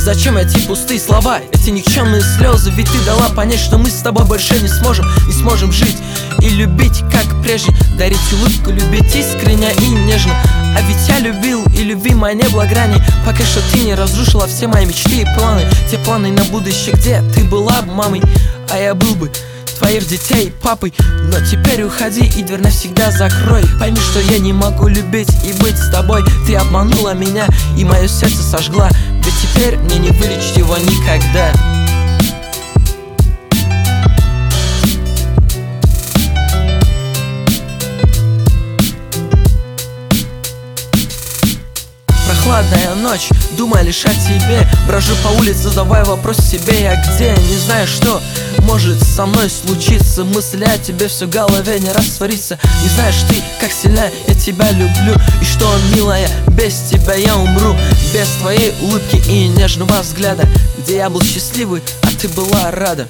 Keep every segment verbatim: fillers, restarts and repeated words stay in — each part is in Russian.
Зачем эти пустые слова, эти никчемные слезы? Ведь ты дала понять, что мы с тобой больше не сможем, не сможем жить и любить, как прежде. Дарить улыбку, любить искренне и нежно. А ведь я любил, и любви моя не было грани, пока что ты не разрушила все мои мечты и планы. Те планы на будущее, где ты была бы мамой, а я был бы твоих детей папой. Но теперь уходи и дверь навсегда закрой. Пойми, что я не могу любить и быть с тобой. Ты обманула меня и мое сердце сожгла, ведь теперь мне не вылечить его никогда. Прохладная ночь, думаю лишь о тебе. Брожу по улице, задавая вопрос себе: я где? Не знаю, что может со мной случиться. Мысли о тебе все в голове не растворится. Не знаешь ты, как сильно я тебя люблю, и что, милая, без тебя я умру. Без твоей улыбки и нежного взгляда, где я был счастливый, а ты была рада.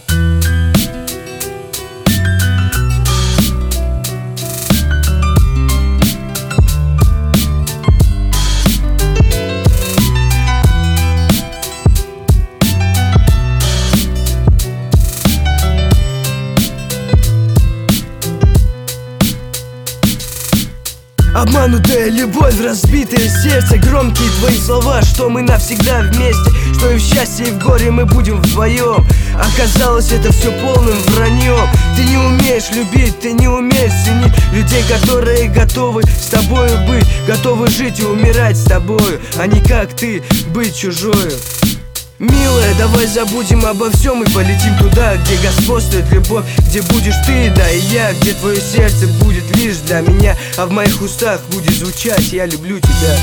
Обманутая любовь, разбитое сердце, громкие твои слова, что мы навсегда вместе, что и в счастье, и в горе мы будем вдвоем. Оказалось, это все полным враньем. Ты не умеешь любить, ты не умеешь ценить людей, которые готовы с тобою быть, готовы жить и умирать с тобою, а не как ты, быть чужою. Милая, давай забудем обо всем и полетим туда, где господствует любовь, где будешь ты, да и я, где твое сердце будет лишь для меня, а в моих устах будет звучать: я люблю тебя.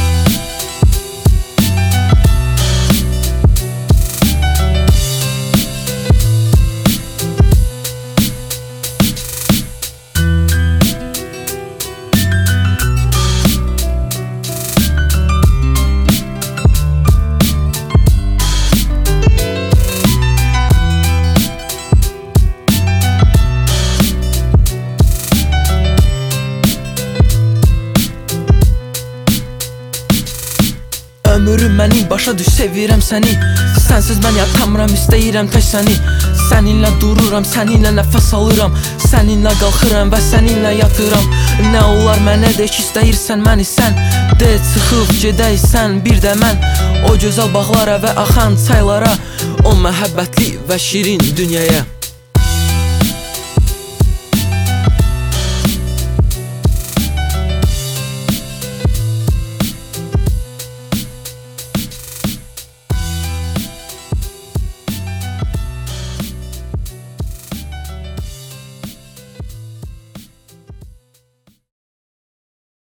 Ömrüm mənim, başa düş sevirəm səni. Sənsiz mən yatamıram, istəyirəm tək səni. Səninlə dururam, səninlə nəfəs alıram, səninlə qalxıram və səninlə yatıram. Nə olar mənə de ki, istəyirsən məni sən. De çıxıb gedəysən bir də mən o gözəl bağlara və axan çaylara, o məhəbbətli və şirin dünyaya.